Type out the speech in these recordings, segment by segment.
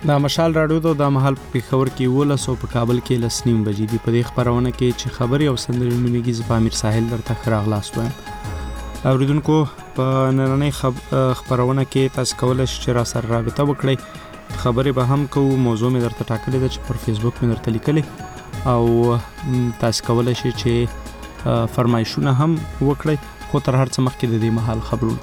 د مشال راډیو ته د محل په خبر کې ولسو په کابل کې لسنیم بجې دی په دې خبرونه کې چې خبري او سندرونیږي ز پامیر ساحل درته خراغلاست وایم. اوریدونکو په نننۍ خبرونه کې تاسو کولای شئ چې را سره رابطه وکړئ. خبرې به هم کوو، موضوع مې درته ټاکلې ده چې پر فیسبوک مې درته لیکلې او تاسو کولای شئ چې فرمایشونه هم وکړئ. خو تر هر څه مخکې د دې محل خبرونه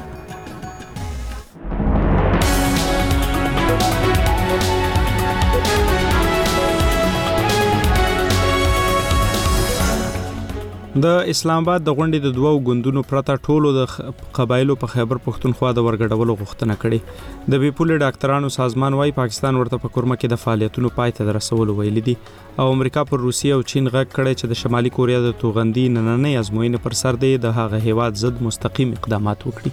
د اسلام آباد د غونډې د دوو ګوندونو پرته ټولو د قبایلو په خیبر پښتونخوا د ورګډولو غوښتنه کړې. د بیپول ډاکټرانو سازمان وايي پاکستان ورته په کورمه کې د فعالیتونو پای ته رسولو ویلي دي او امریکا پر روسیه او چین غږ کړی چې د شمالي کوریا د توغندي نننۍ ازموینې پر سر دی د هغه هیواد ضد مستقیم اقدامات وکړي.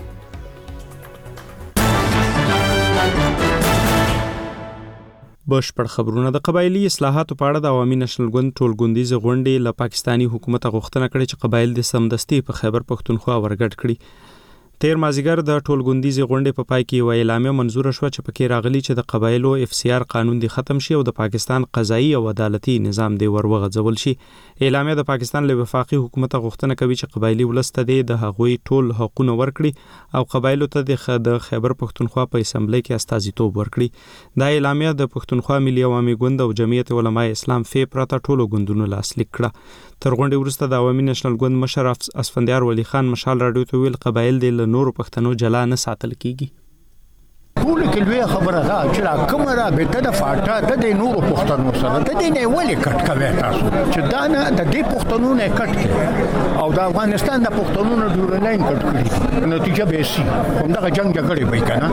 بشپړ خبرونه. د قبایلی اصلاحاتو په اړه د عوامي نېشنل ګوند ټولګوندیز غونډې له پاکستانی حکومت غوښتنه کړې چې قبایل د سمدستي په خیبر پښتونخوا ورګډ کړي. تیر مازیګر د ټولګوندیز غونډې په پای کې یو اعلامیه منزور شو چې پکې راغلي چې د قبایلو FCR قانون دی ختم شي او د پاکستان قضایي او عدالتي نظام دی ورغځول شي. اعلامیه د پاکستان له وفاقي حکومت غوښتنه کوي چې قبایلی ولسته دی د هغوی ټول حقوقونه ورکړي او قبایلو ته د خیبر پښتونخوا په اسمبلی کې استازیتوب ورکړي. دا اعلامیه د پښتونخوا ملي عوامي ګوند او جمعیت علماء اسلام پرته ټولو ګوندونو لاسلیک کړه. تر غونډې وروسته د عوامي نېشنل ګوند مشر اسفندیار ولی خان مشال راډیو ته ویل قبایل د نورو پښتنو جلا نه ساتل کیږي. ټول کلوې خبره ده چې کومه را به د فاټا د نورو پښتنو سره د دې نه ولې کټ کوي تاسو چې دا نه د دې پښتنو نه کټ او د افغانستان د پښتنو نه ډورلاین کټ کړی نتیجه به شي همدغه جنگ جګړه وای کنه.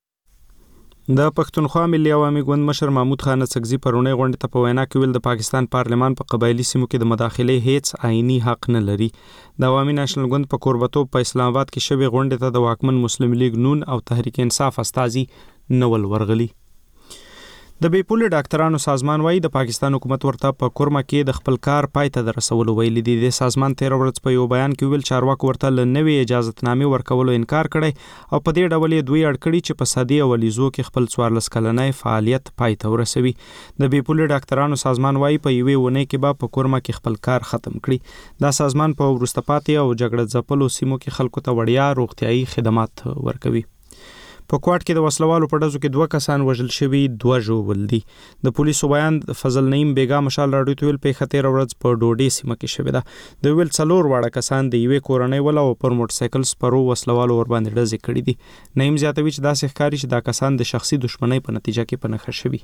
د پښتونخوا ملي عوامي ګوند مشر محمود خان څکزي پرونی غونډې ته په وینا کې ویل د پاکستان پارلمان په قبایلی سیمو کې د مداخله هیڅ آئینی حق نه لري. د عوامي نېشنل ګوند په کوربتوب په اسلام آباد کې شوی غونډې ته د واکمن مسلم لیگ نون او تحریک انصاف استازي نول ورغلي. د بیپول ډاکټرانو سازمان وايي د پاکستان حکومت ورته په کورمه کې د خپل کار پای ته رسولو ویلي دي. د سازمان 13 ورځ په یو بیان کې ویل چارواکو ورته ل نوې اجازهتنامې ورکولو انکار کړی او په دې ډول یې دوی اړکړي چې په صدې او لیزو کې خپل 14 کلنۍ فعالیت پای ته ورسوي. د بیپول ډاکټرانو سازمان وايي په یوې ونې کې به په کورمه کې خپل کار ختم کړي. دا سازمان په وروسته پاتې او جګړه ځپلو سیمو کې خلکو ته وړیا روغتيایي خدمات ورکوي. په کوټ کې د وسلوالو په ډزو کې 2 کسان وژل شوي، 2 ژوبل دي. د پولیسو بیان فضل نعیم بیگا مشال راډیو ته ویل په 13 ورځ په ډوډۍ سیمه کې شوې ده. د ویل 4 واړه کسان د یوې کورنۍ ولا او پر موټر سایکل سپرو وسلوالو ور باندې ډزې کړې دي. نعیم زیاتوي چې داسې ښکاري چې دا کسان د شخصي دښمنۍ په نتیجه کې پنهخه شوي.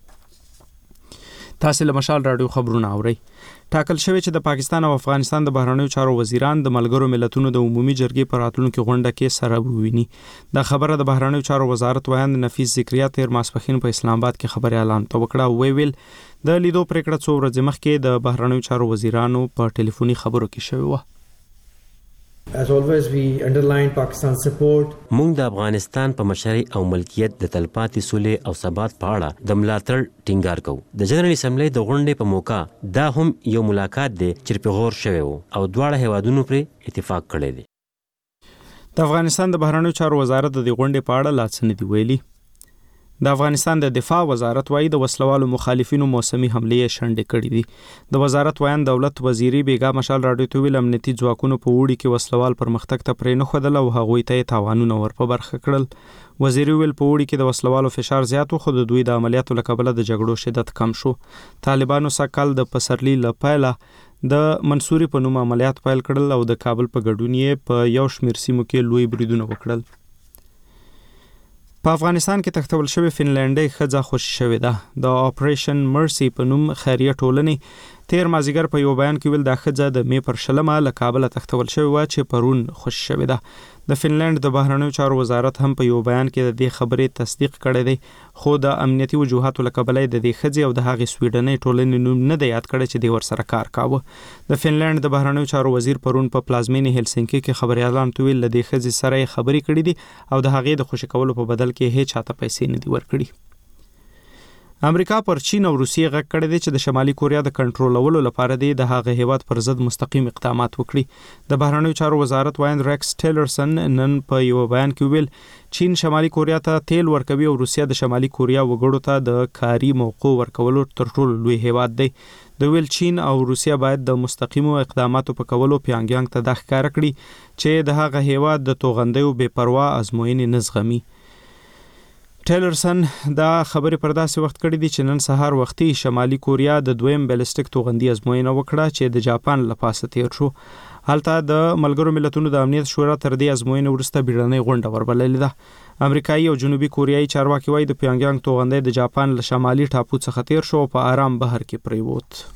تاسو له مشال راډیو خبرونه اورئ. ټاکل شوی چې د پاکستان او افغانستان د بهرنیو چارو وزیران د ملګرو ملتونو د عمومي جرګې پر راتلونکو غونډه کې سره وویني. دا خبره د بهرنیو چارو وزارت وایند نفیس ذکریا تیر ماسپخین په اسلام آباد کې خبري اعلان وکړه او ویل د لیدو پریکړه څو ورځې مخکې د بهرنیو چارو وزیرانو په ټلیفوني خبرو کې شوی و. As always, we underline Pakistan's support. موږ د افغانستان په مشرۍ او ملکیت د تلپاتې سولې او ثبات په اړه د ملاتړ ټینګار کوو. د جنرال اسمبلی د غونډې په موقع دا هم یو ملاقات دی چې په غور شوی و او دواړه هیوادونو پر اتفاق کړی دی. د افغانستان د بهرنیو چارو وزارت د غونډې په اړه لا څه نه دی ویلي. د افغانستان د دفاع وزارت وايي د وسلوالو مخالفینو موسمي حملې شنډې کړې دي. د وزارت وایان دولت وزیری بیگا مشال راډیو ته ویل امنیتي ځواکونو په وړي کې وسلوال پرمختګ ته پرې نه خدل او هغوی ته تاوانونه ورپه برخه کړل. وزیری ویل په وړي کې د وسلوالو فشار زیات خو د دوی د عملیاتو لکبله د جګړو شدت کم شو. طالبانو سکهال د پسرلی لپاره د منصوري په نوم عملیات پیل کړل او د کابل په ګډون یې په یو شمیر سیمو کې لوی بریدونه وکړل. په افغانستان کې تختول شوی فنلنډي ښځه خوشی شوې ده. د اپریشن مرسي په نوم خیریه ټولنې تیر مازیګر په یو بیان کې ویل د ښځه د می پر شلمه له کابل تختول شوی و چې پرون خوشی شوې ده. د فنلند د بهرنیو چارو وزارت هم په یو بیان کې د دې خبرې تصدیق کړی دی خو د امنیتي وجوهاتو لکبلې د دې ښځې او د هغې سویډنۍ ټولنې نوم نه دی یاد کړی چې د ورسره کار کاوه. د فنلند د بهرنیو چارو وزیر پرون په پلازمینې هلسنکي کې خبريالان ته ویل د دې ښځې سره خبرې کړې دي او د هغې د خوشی کولو په بدل کې هیڅ چاته پیسې نه دی ورکړي. امریکا پر چین او روسیې غږ کړی دی چې د شمالي کوریا د کنټرولولو لپاره د هغه هیواد پر ضد مستقیم اقدامات وکړي. د بهرنیو چارو وزارت وایند ریکس ټیلرسن نن په یو بیان کې ویل چین شمالي کوریا ته تیل ورکوي او روسیا د شمالي کوریا وګړو ته د کاري موقع ورکولو تر ټولو لوی هیواد دی. د ویل چین او روسیا باید د مستقیمو اقداماتو په کولو پیانګیانګ ته د ښکار کړي چې د هغه هیواد د توغندیو بے پروا ازموینې نه زغمي. ټیلرسن دا خبرې پر داسې وخت کړې دي چې نن سهار وختي شمالي کوریا د دویم بیلسټیک توغندي ازموینه وکړه چې د جاپان له پاسه تیر شو. هلته د ملګرو ملتونو د امنیت شورا تر دې ازموینې وروسته بیړنۍ غونډه وربللې ده. امریکایي او جنوبي کوریایي چارواکي وایي د پیانګیانګ توغندی د جاپان له شمالي ټاپو څخه تیر شو او په آرام بهر کې پریوت.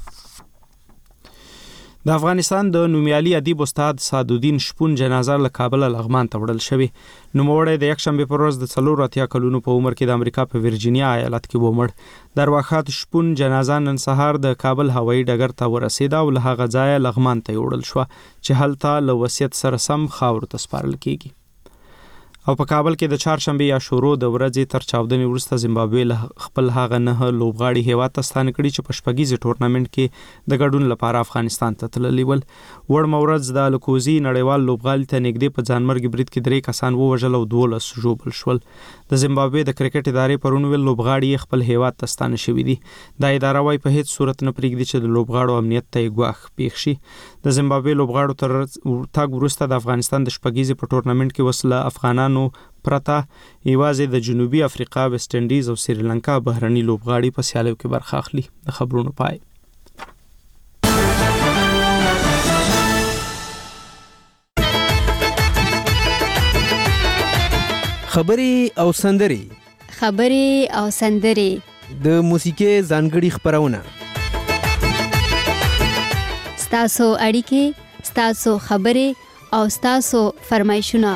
د افغانستان د نومیالي ادیب استاد سعدالدین شپون جنازه له کابل لغمان ته وړل شوې. نوموړی د یکشنبه پر ورځ د 84 کلونو په عمر کې د امریکا په ورجینیا ایالت کې ومړ. درواخات شپون جنازه نن سهار د کابل هوایي ډګر ته ورسېده او له هغه ځایه لغمان ته وړل شو چې هلته له وصیت سره سم خاورو ته سپارل کیږي. او په کابل کې د چهارشنبه یا شورو د ورځې تر چاودنې وروسته زیمبابوې له خپل هغه 9 لوبغاړي هیواد ته ستانه کړي چې په شپږیزه ټورنمنت کې د ګډون لپاره افغانستان ته تللي ول. وړ مورز د الکوزي نړیوال لوبغاړي ته نږدې په ځانمرګي برید کې 3 کسان ووژل او 12 ژوبل شول. د زیمبابوې د کرکټ ادارې پرون ویل لوبغاړي خپل هیواد ته ستانه شوي دي. دا اداره وايي په هیڅ صورت نه پرېږدي چې د لوبغاړو امنیت ته ګواښ پیښ شي. د زیمبابوې لوبغاړو تر تګ وروسته د افغانستان د شپږیزه په ټورنمنت کې وسله افغانانو پرته یوازې د جنوبي افریقا، ویسټ انډیز او سریلانکا بهرني لوبغاړي په سیالیو کې برخه اخلي. د خبرونو پای. خبرې او سندرې د موسیقي ځانګړي خبرونه ستاسو اړیکې، ستاسو خبرې او ستاسو فرمایشونه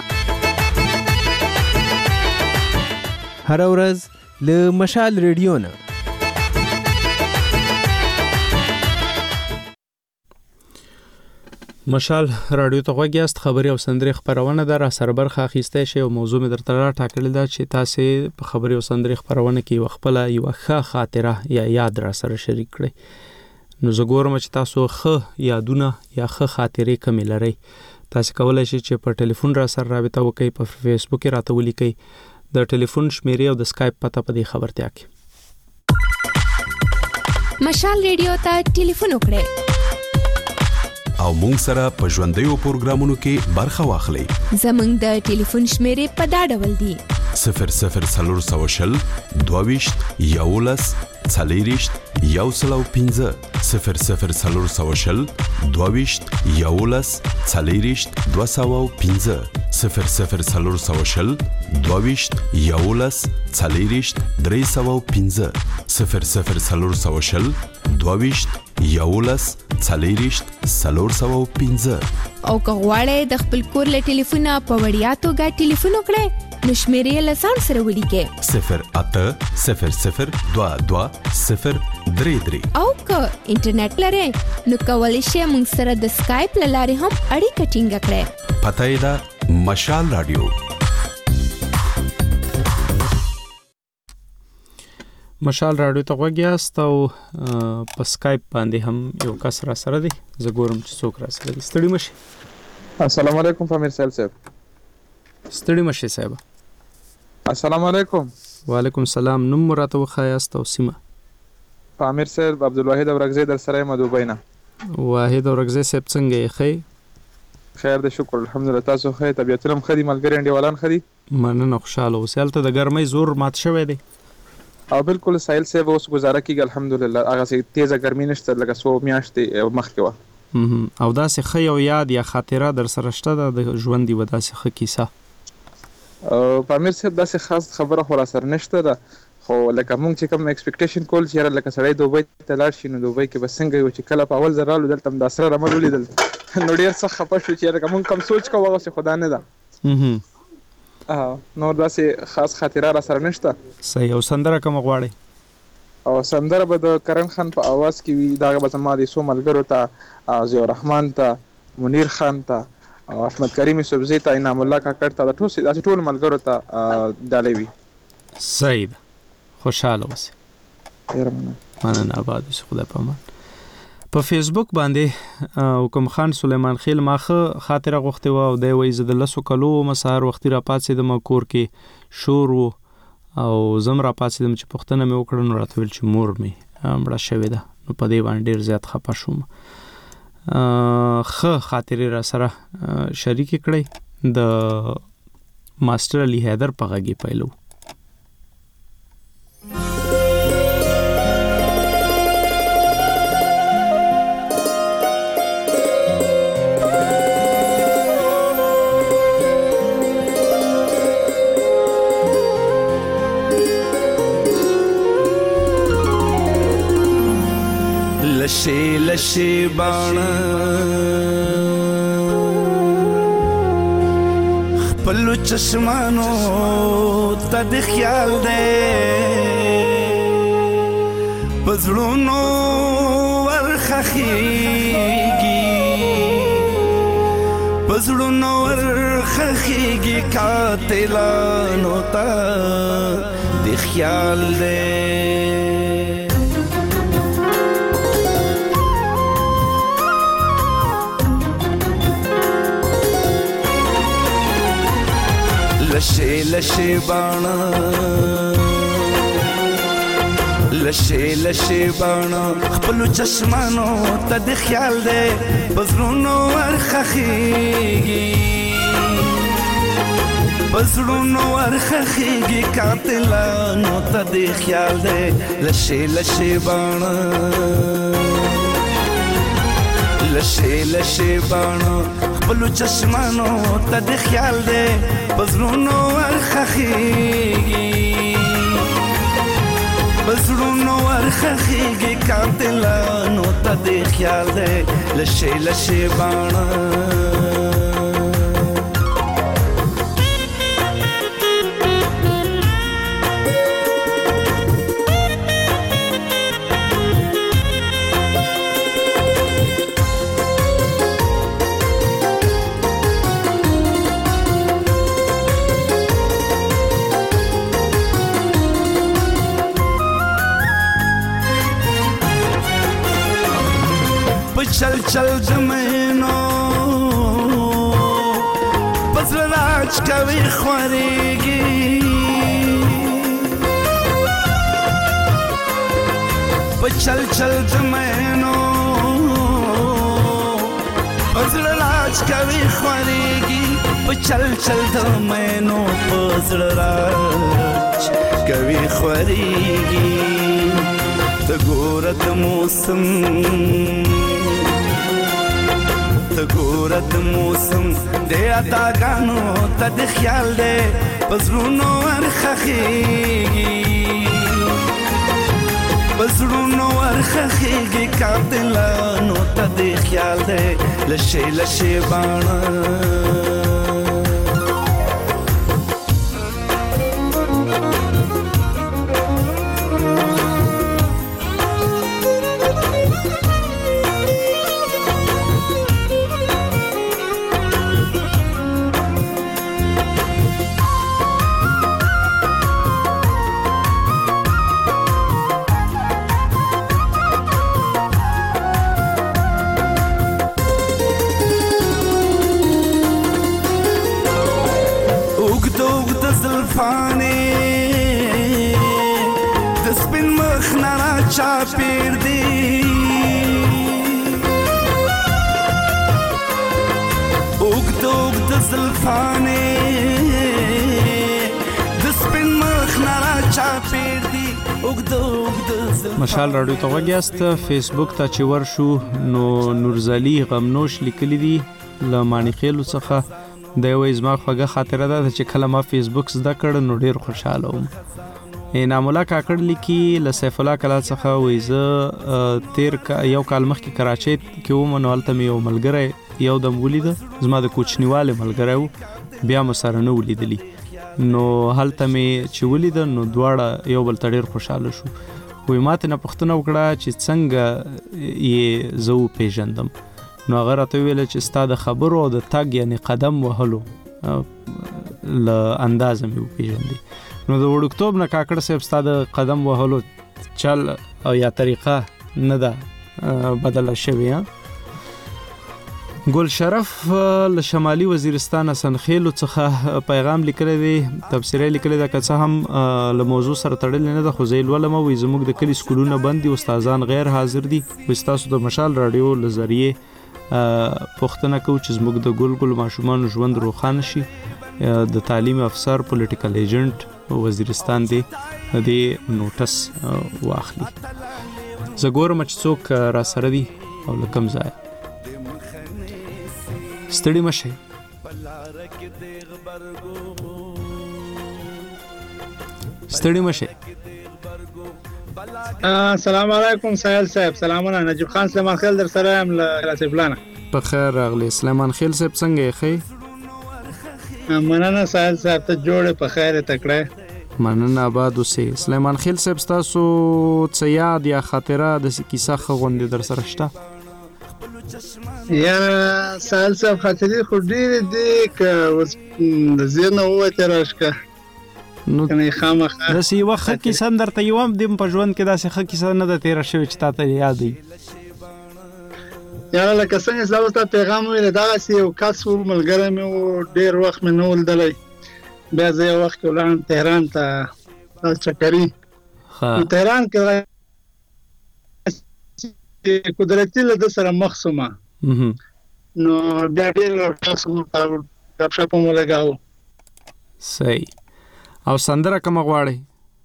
هر ورځ له مشال ریډیو نه. مشال رادیو ته غوږ یاست. خبرې او سندرې خبرونه در سره برخه اخیسته شي او موضوع مې درته راټاکلې ده چې تاسو په خبرې او سندرې خبرونه کې خپل یو ښه خاطره یا یاد را سره شریک کړئ. نو زه ګورم چې تاسو ښه یادونه یا ښه خاطرې کومې لرئ. تاسو کولای شئ چې په ټلیفون را سره رابطه وکړئ، په فیسبوک کې راته ولیکئ. د ټلیفون شمیرې او د اسکایپ پته په دې خبرتیا کې. مشال ریډیو ته ټلیفون وکړئ او مونږ سره په ژوندیو پروګرامونو کې برخه واخلئ. زمونږ د ټلیفون شمیرې په دا ډول دي: 00420 22 11 40 105 00420 22 11 40 205 00420 22 11 40 305 00420 22 11 40 305. او که غواړئ د خپل کور له ټلیفونه په وړیا توګه ټلیفون وکړئ نو شمیرې له ځان سره ولیکئ 0800 22 033. او که انټرنیټ لرئ نو کولی شئ موږ سره د سکایپ له لارې هم اړیکه ټینګه کړئ. پته یې ده مشال رادیو. مشال رادیو ته غوږ یاست او په سکایپ باندې هم یو کس را سره دی. زه ګورم چې څوک را سره دی. ستړي مشي. السلام علیکم فامیر صاحب. ستړي مشي صاحب. السلام علیکم. وعلیکم السلام. نوم راته وخایاست او سیمه. فامیر صاحب عبدالواحد اورګزی در سره یم دوبۍ نه. واحد اورګزی صاحب څنګه یې؟ ښه خیر دی شکر الحمدلله. تاسو ښه؟ طبیعتونه هم ښه دي؟ ملګري انډیوالان ښه دي؟ مننه خوشحاله اوسئ. هلته د ګرمۍ زور مات شوی دی؟ او بالکل سایل صاحب اوس گزاره کیږي الحمدلله. هغه تیزه ګرمي نشته لکه څو میاشتې مخکې وه. او داسې ښه یو یاد یا خاطره در سره شته د ژوند یوه داسې ښه کیسه؟ فامیر صاحب داسې خاص خبره خو را سره نشته ده، خو لکه موږ چې کوم ایکسپیکټیشن کول چې یاره لکه سړی دوبۍ ته لاړ شي نو دوبۍ کې به څنګه یو چې کله په اول ځل رالو دلته هم د سره رمل ولیدل نو ډېر سخت خفه شو چې یاره موږ کوم سوچ کوو هغسې خو دا نه ده. نور داسې خاص خاطره را سره نشته. صحیح. او سندره کومه غواړئ؟ او سندره به د کرن خان په اواز کې وي. دا به زما د څو ملګرو ته، ضیاء الرحمن ته، منیر خان ته او احمد کریم یوسفزي ته، انعام الله کاکړ ته، داسې ټولو ملګرو ته ډالۍ وي. صحیح ده. خوشحاله اوسئ. مننه آباد اوسې، خدای په امان. په فیسبوک باندې حکم خان سلیمان خیل ماخه خاطره غوښتې وه او دی وایي زه د 10 کالو وم، سهار وختي راپاڅېدم، کور کې شور و او زم راپاڅېدم چې پوښتنه مې وکړه نو راته ویل چې مور مې مړه شوې ده. نو په دې باندې ډېر زیات خفه شوم. ښه خاطرې را سره شریکې کړئ. د ماسټر علي حیدر په غږ یې پیلو. لشے لشے بانا خپلو چشمانو تا د خیال دے پزړونو ورخخیږي پزړونو ورخخیږي قاتلانو تا د خیال دے لشے لشے بانا لشے لشے بانا خپلو چشمانو تا د خیال دے پزړونو ورخخیږي پزړونو ورخخیږي قاتلانو تا د خیال دے لشے لشے بانا لشے لشے بانا خپلو چشمانو تا د خیال دے پزړونو ورخخیږي پزړونو ورخخیږي قاتلانو تا د خیال دے لشے لشے بانا چل چل زمینو پزړه راج کوي خورېږي په چل چل زمینو پزړه راج کوي خورېږي په چل چل زمینو پزړه راج کوي خورېږي ته ګوره د موسم ته ګوره د موسم د عطاګانو ته د خیال دی پزړونو ورخخیږي پزړونو ورخخیږي قاتلانو ته د خیال دی لشے لشے بانا چاپیر دی اوږد اوږد زلفانې د سپین مخ نه را چاپیر دی اوږد اوږد زلفانې. مشال راډیو ته غوږ یاست. فیسبوک ته چې ورشو نو نورزالي غمنوش لیکلی دي له مانیخیلو څخه. دی وایي زما خوږه خاطره ده چې کله ما فیسبوک زده کړ نو ډېر خوشحاله وم. نامولا کاکړ لیکي له سیف الله کلال څخه وایي زه یو کال مخکې کراچۍ کې وم نو هلته مې یو ملګری یو دم ولیده، زما د کوچنیوالې ملګری و، بیا مو سره نه ولیدلی. نو هلته مې چې ولیده نو دواړه یو بل ته ډېر خوشحاله شو. وایي ما ترې نه پوښتنه وکړه چې څنګه یې زه وپېژندم. نو هغه راته وویله چې ستا د خبرو او د تګ یعنې قدم وهلو له اندازه مې وپېژندې. نو د وړکتوب نه کاکړ صاحب ستا د قدم وهلو چل او یا طریقه نه ده بدله شوې. ګل شرف له شمالي وزیرستان سنخیلو څخه پیغام لیکلی دی، تبصره لیکلی ده، که څه هم له موضوع سره تړلې نه ده، خو زه یې لولم. وایي زموږ د کلي سکولونه بند دي، استادان غیر حاضر دي. وایي ستاسو د مشال راډیو له ذریعې پوښتنه کوو چې زموږ د ګل ماشومانو ژوند روښانه شي. د تعلیم افسر پولیټیکل ایجنټ وزیرستان دی د نوټس واخلي. زه ګورم چې څوک را سره دي او له کوم ځایه. ستړي مشه. السلام علیکم سهیل صاحب. سلامونه. نجیب خان سلیمان خیل در سره ام له راسفلانه. په خیر راغلی سلیمان خیل صاحب، څنګه یې ښې؟ مننه سهیل صاحب، ته جوړې په خیر تکړه. مننه، آباد اوسې. سلیمان خیل صاحب ستاسو څه یاد یا خاطره د کیسه ښه غوندې در سره شته؟ یا سهیل صاحب خاطرې خو ډېرې دي، که اوس د ذهنه ووتې راشکه نو کنه خامخا داسې یوه ښه کیسه هم درته یوه هم دیم په ژوند کې داسې ښه کیسه نه ده تېره شوې چې تا ته یاد وي؟ یاره لکه څنګه چې دا اوس تا پیغام ویلی، دغسې یو کس و، ملګری مې و، ډېر وخت مې نه و لیدلی. بیا زه یو وخت کې ولاړم تهران ته چکري. نو تهران کې قدرتي له ده سره مخ شومه، نو بیا ډېر ګپشپ مو لګاوه. صحیح. او سندره کومه غواړئ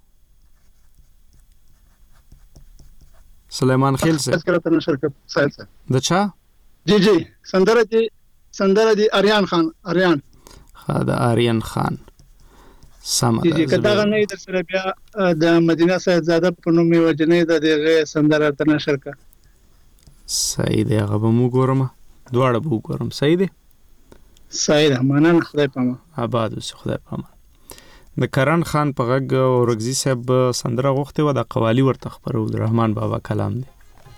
سلیمان خیل صاحب؟ د چا؟ جی سندره دی آریان خان. د آریان خان. سمه ده. که دغه نه در سره بیا د مدینه صاحبزاده په نوم یوه جنۍ ده، د هغې سندره ته نشر کړه. صحیح دی، هغه به مو ګورم، دواړه به وګورم. صحیح دی. صحیح ده، مننه، خدای پامان. آباد اوسې، خدای پامان. د کرن خان په غږ اورکزي صاحب سندره غوښتې وه، د قوالي ورته خپرو، د رحمان بابا کلام دی.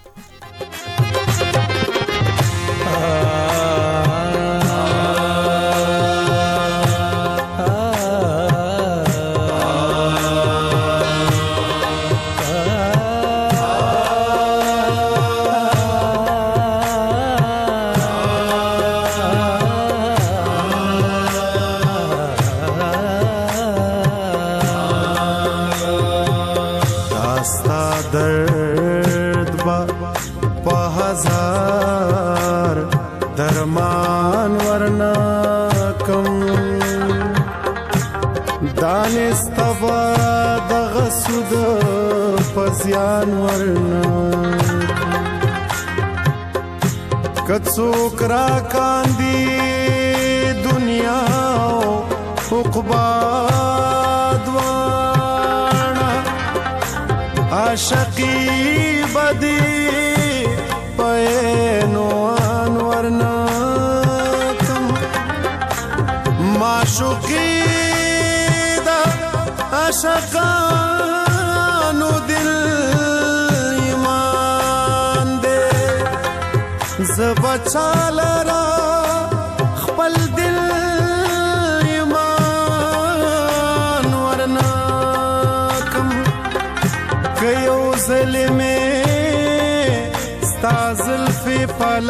پزیان ورنا کڅوک را کاندی دنیا عقبا دوانا عاشقی بدی پینوان ورنا کم معشوقی دا عاشقانو دل ایمان دے زبچالرا خپل دل ایمان ورنا کم کيو ظلمه ستا زلفی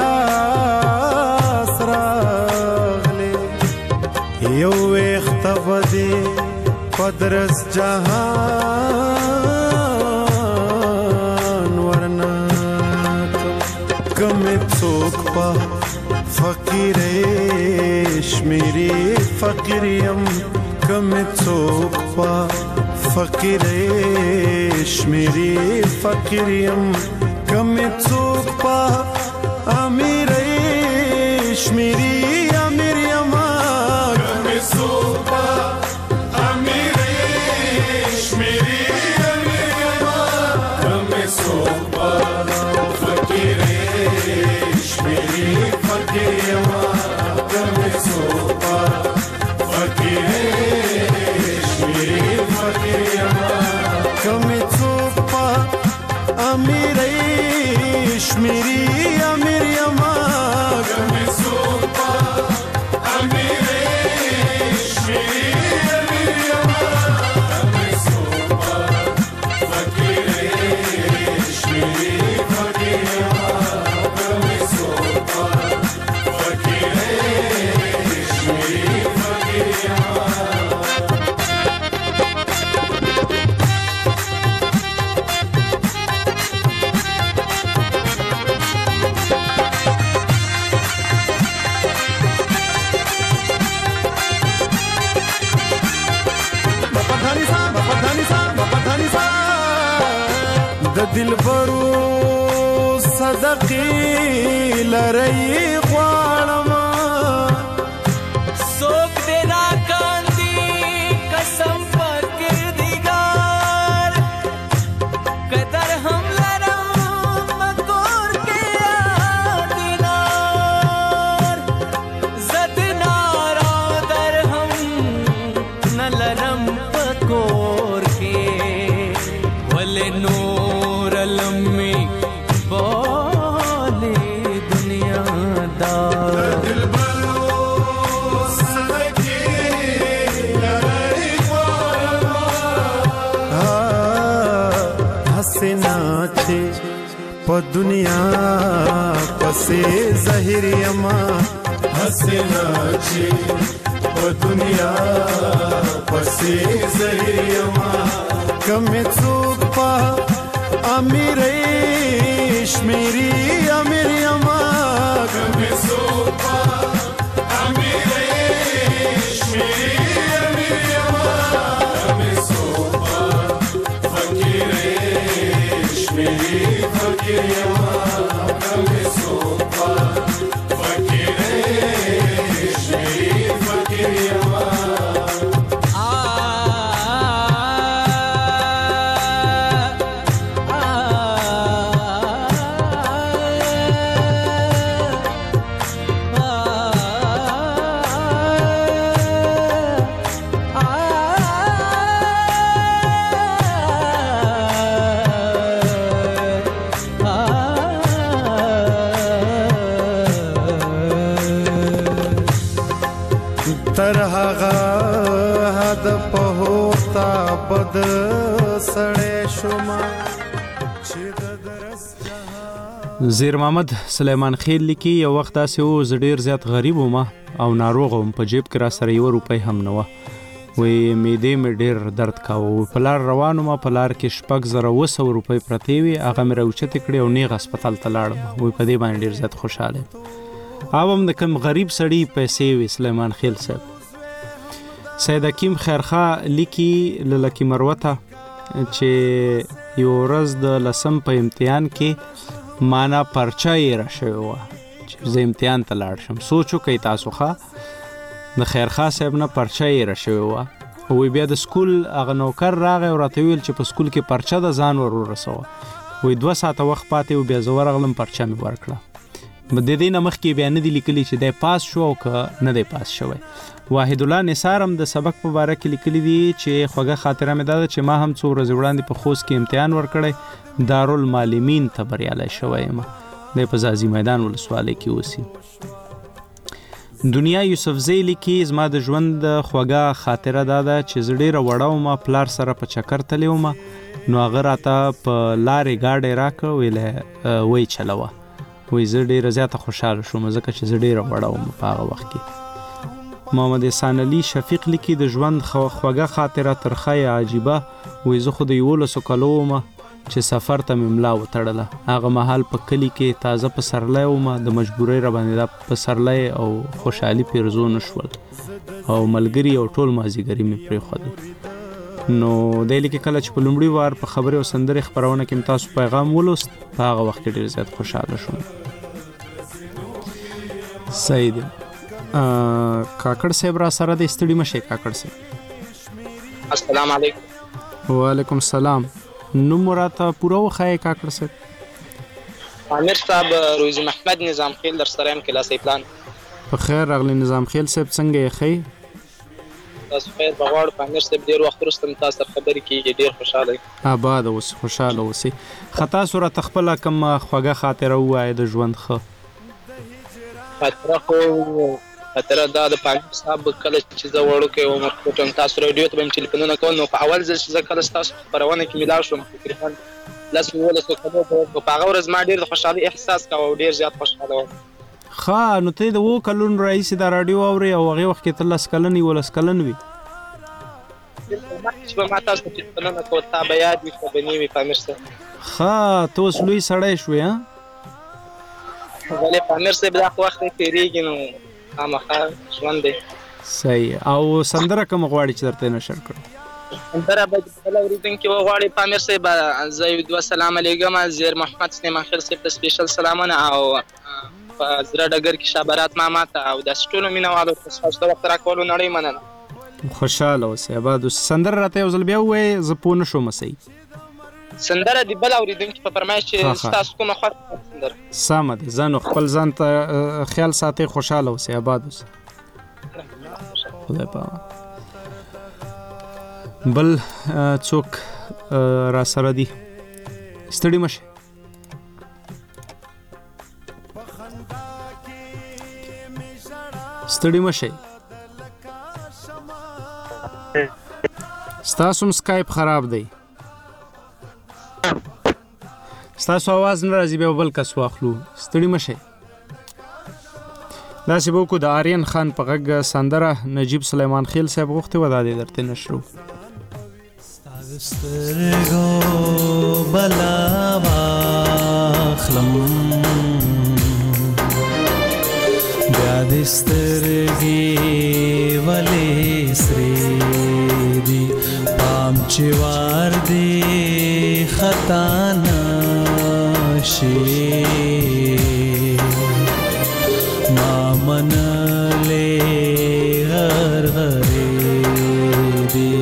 پلاس راغلی یو اختفدی پدرس جهان ورنا کم څوک پا فقیرش میری فقیریم کم څوک پا فقیرش میری فقیریم کم څوک پا امیرش میری امیریم کم څوک پا امیرش میری امیریم کم څوک پا فقیرش میری فقیریم کم څوک پا فقیرش میری فقیریم کم څوک پا امیرش میری امیریم کم څوک پا دلبرو صدقې لري غواړم څوک دې راکاندي قسم پر کردګار قدر هم لرم مکور کې دینار زد نارا در هم نه لرم پکور کې ول نور لمي بولې دنیا دار په دنیا پسې زهر یما حسنا چې په دنیا پسې زهر یما کمه څوک په امیرې شمیري امیر یما کمه څوک په امیرې شمیري امیر یما کمه څوک په فقیرې شمیري فقیر یما کمه څوک په فقیرې شمیري فقیر یما زیر محمد سلیمان خیل لیکي یو وخت داسې و زه ډېر زیات غریب وم او ناروغ وم په جیب کې را سره 1 روپۍ هم نه وه وی معدې مې ډېر درد کاوه په لار روان وم په لار کې 6,200 روپۍ پرتې وې هغه مې راوچتې کړې او نیغ هسپتال ته لاړم وی په دې باندې ډېر زیات خوشحاله او هم د کوم غریب سړي پیسې وې سلیمان خیل صاحب سید حکیم خیرخوا لیکي لکی مروته چې یو ورځ د لسم په امتحان کې مانا پرچا یې را شوی وه چې زه امتحان ته لاړ شم سوچ وکئ تاسو ښه د خیرخوا صاحب نه پرچا یې را شوی وه وی بیا د سکول هغه نوکر راغی او راته ویل چې په سکول کې پرچا د ځان ور ورسوه وی 2 ساعته وخت پاتې و بیا زه ورغلم پرچا مې ورکړه د دې نه مخکې بیا نه دي لیکلي چې دی پاس شو او که نه دی پاس شوی واحد الله نثار هم د سبق په باره کې لیکلي دي چې خوږه خاطره مې دا ده چې ما هم څو ورځې وړاندې په خوست کې امتحان ورکړی دارالمعلمین ته بریالی شوی یم دی په ځاځي میدان ولسوالۍ کې اوسي دنیا یوسفزی لیکي زما د ژوند خوږه خاطره دا ده چې زه ډېره وړه ومه پلار سره په چکر تللی ومه نو هغه راته په لارې ګاډی راکړه وی چلوه وی زه ډېره زیاته خوشحاله شوم ځکه چې زه ډېره وړه ومه په هغه وخت کې محمد احسان علي شفیق لیکي د ژوند خوږه خاطره ترخه یا عجیبه وی زه خو د 11 کالو ومه چې سفر ته مې ملا وتړله هغه مهال په کلي کې تازه پسرلی ومه د مجبورۍ راباندې دا پسرلی او خوشحالي پیرزو نه شول او ملګري او ټول مازدیګري مې پرېښودل نو دی لیکي کله چې په لومړي وار په خبرې او سندرې خپرونه کې تاسو پیغام ولوست په هغه وخت کې ډېر زیات خوشحاله شوم صحیح دی کاکړ صاحب را سره د ستړي مشه کاکړ صاحب السلام علیکم وعلیکم السلام نوم راته پوره وخایې کاکړ صاحب عامر صاحب روزي محمد نظام خیل در سره ام کلاسي پلان په خیر راغلی نظام خیل صاحب څنګه یې ښې تاسو خیر بغواړ عامر صاحب ډیر وخت وروسته تاسو سره خبرې کیږي ډیر خوشاله آباد اوسئ خوشاله اوسئ خطا سره تخپل کوم خوږه خاطره وایي د ژوند خو خاطره دا د پاک صاحب کله چې زه وړو کې عمر کوټم تاسو رادیو ته هم ټلیفونونه کول نو په اول ځل چې زه کله تاسو خبرونه کې ملاو شوم تقریبا لاس ولا څه کله په هغه ورځ ما ډیر خوشحالي احساس کاوه او ډیر زیات خوشاله وم ښه نو ته د 2 کلونو رئیس د رادیو اوري او هغه وخت کې ته 10 کلن وي ولس کلن وي چې ما تاسو ته ټلیفونونه کوم تا بیا دې په بنوي پامیر سره ښه ته اوس لوی سړی شوې ها ولې پامیر سره بیا وخت تیریږي نو امخه ژوند دی صحیح او سندره کوم غواړي چې درته نشر کړو سندره به بل اوریدونکي وغواړي پامیر صاحب زه یو دوه سلام علیکم زیر محمد سلیمان خیل صاحب ته سپیشل سلامونه او په زړه ډګر کې شابرات ماما ته او داسې ټولو مینهوالو ته ستاسو د وخت راکولو نړۍ مننه. خوشحاله اوسئ آباد اوسئ. سندره راته یو ځل بیا ووایئ زه پوه نه شوم صحیح. سندره د بل اوریدونکي په فرمایش چې ستاسو کومه خوښه سندره. سمه ده. ځان خپل ځان ته خیال ساتئ. خوشحاله اوسئ آباد اوسئ. خدای پاک. بل څوک را سره دي؟ ستړي مشه. ستړي مشه. ستاسو سکایپ خراب دی. ستاسو आवाज نه راځي. به بل کس واخلو. ستړي مشه. داسې به وکړو د آریان خان په غږ سندره نجیب سلیمان خیل صاحب غوښتې وه دا دې درته نشرو. سترګو بلا واخلم بیا دې سترګې ولې سرې دي پام چې وار دې خطا نشي ما منلې غرغرې دي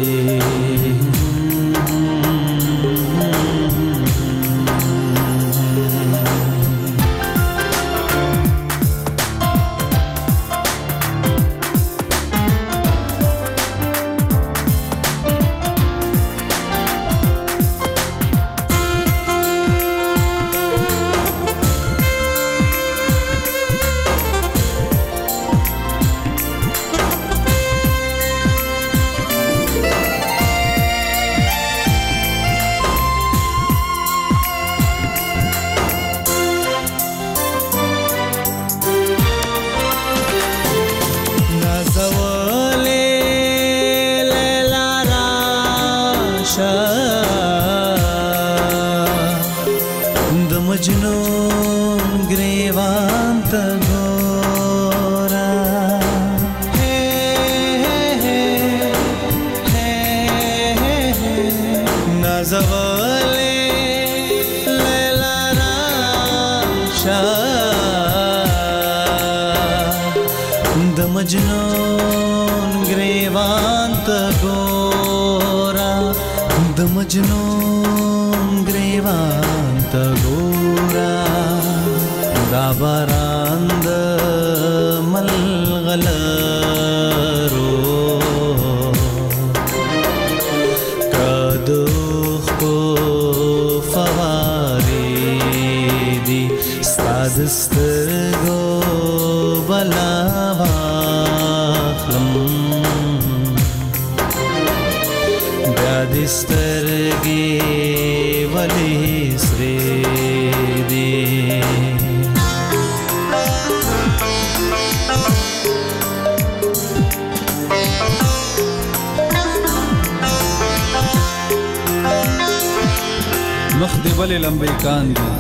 مخ دی بلې لمبې کاندي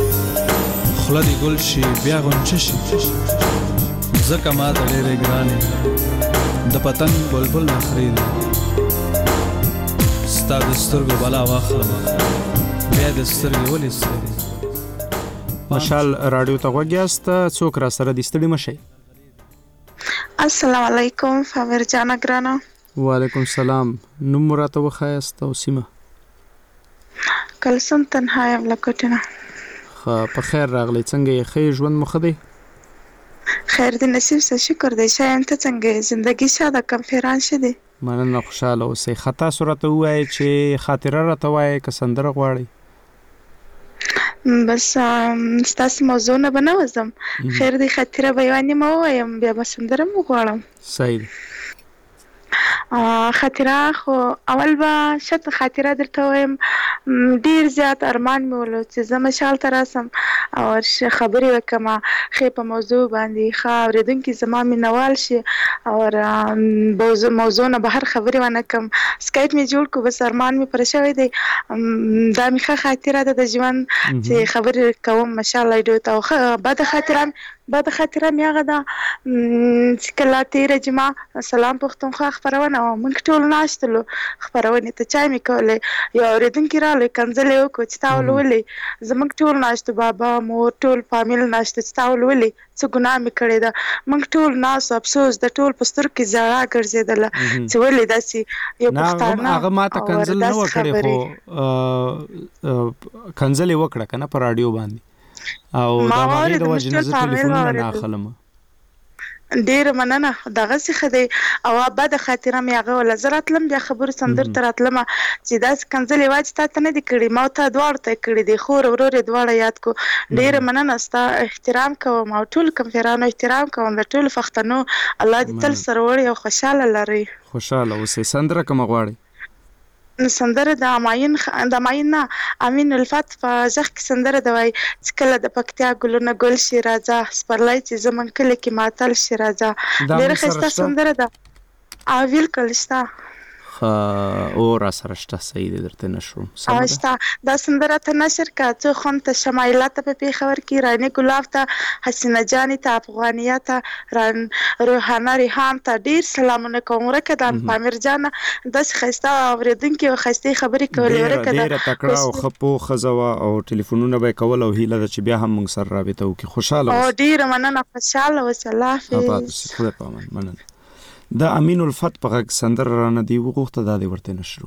خوله دی ګل شي بیا غونچه شي ځکه ما ته ډېرې ګرانې د پتنګ بلبل نخرې دي ستا د سترګو بلا واخلم بیا د سترګې ولې سرې دي. مشال راډیو ته غوږ یاست. څوک را سره دي؟ ستړي مشئ. السلام علیکم فاور جانا ګرانه. وعلیکم السلام. نوم مو راته وښایاست او سیمه؟ کلسم تنها یم له کوټې نه. ښه په خیر راغلی. څنګه یې؟ ښه ژوند مو ښه دی؟ خیر دی نصیب څه شکر دی. شایم ته څنګه یې؟ زندګي ښه ده کم فیران ښه دی؟ مننه خوشحاله اوسئ. ښه تاسو راته ووایئ چې خاطره راته وایئ که سندره غواړئ؟ بس ستاسو موضوع نه به نه وځم. خیر دی خاطره به یوه نیمه ووایم بیا به سندره م وغواړم. صحیح دی. خاطره خو اول به شت خاطره درته وایم ډیر زیات ارمان مې ولو چې زه مشال ته راسم او خبرې وکړم ښې په موضوع باندې ښه اورېدونکي زما مینوال شي او موضوع نه بهر خبرې ونه کړم. سکایپ مې جوړ کړو بس ارمان مې پوره شوی دی. دا مې ښه خاطره ده د ژوند چې خبرې کوم مشال راډیو ته او بده خاطره بعد خاطره مې هغه ده چې کله تېره جمعه سلام پښتونخوا خپرونه وه، موږ ټول ناستلو خپرونې ته، چای مې کولی، یو اورېدونکي راغلی کنځلې وکړو چې تا ولولې. زموږ ټول ناستو، بابا مور ټول فامیل ناستو چې تا ولولې څه ګناه مې کړې ده. موږ ټول ناستو، افسوس د ټول په سترګو کې ژړا ګرځېدله چې ولې داسې یو پښتانه هغه ماته کنځل نه وکړې، خو کنځلې وکړه که نه په راډیو باندې، او د هغې د وجې نه زه ټلیفونونه نه اخلم. ډېره مننه، دغسې ښه دی. او بده خاطره مې هغه وله، زه راتلم بیا خبرو سندرو ته راتلمه چې داسې کنځلې یوازې تا ته نه دي کړي، ما تا دواړو ته یې کړي دي، خور او ورور یې دواړه یاد کړو. ډېره مننه، ستا احترام کوم او ټول کمپیرانو احترام کوم، د ټولو پښتنو الله دې تل سرلوړي او خوشحاله لري. خوشحاله اوسئ. سندره کومه غواړئ؟ سندره د امین نه امین الفت په غږ کې سندره ده، وایي چې کله د پکتیا ګلونه ګل شي راځه، سپرلی چې زموږ کلي کې ماتل شي راځه. ډېره ښایسته سندره ده. بالکل شته او را سره شته، صحیح دی، درته نشروم. شته دا سندره ته نشر که څو خوند ته شمایله ته په پېښور کې، راني ګلاب ته، حسینه جانې ته، افغانیه ته، روحانه ریحان ته ډېر سلامونه کوم. ورکه ده پامیر جانه داسې ښایسته اورېدونکي او ښایستې خبرې کولې. ورکه ده ډېره تکړه او ښه پوه ښځه وه، او ټلیفونونه به یې کول، او هیله ده چې بیا هم موږ سره رابطه وکړي. خوشحاله اوسئ. ډېره مننه، خوشحاله اوسئ. الله حافظ. خدای په امان. مننه. د امین الفت په غږ سندره رانه دی وغوښته، دا دې ورته نشرو.